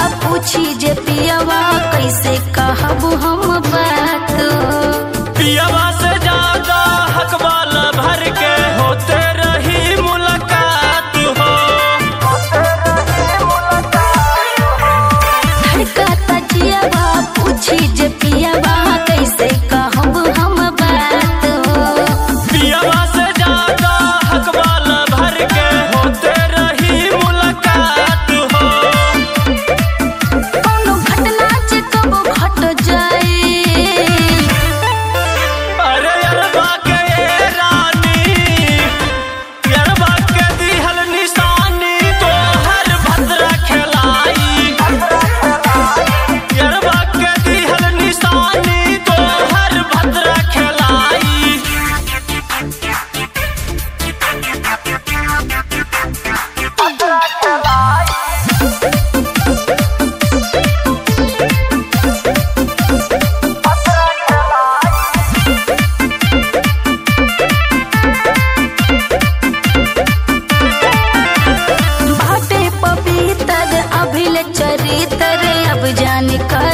पूछी जे पियवा कैसे कहब हम बात। पियवा से ज्यादा हक वाला भर के होते रही मुलाकात हो। धड़काता जियवा पूछी जे पियवा कैसे कहब हम बात। पियवा से ज्यादा हक वाला भर के होते रही मुलाकात हो। कोनो घटना जे कब घट जाए। अरे अरबा के रानी, अरबा के दिहल निशानी तोहर भद्रा खेलाई। अरबा के दिहल निशानी तोहर भद्रा खेलाई। बाटे पवित्र अभिल चरित्र अब जाने का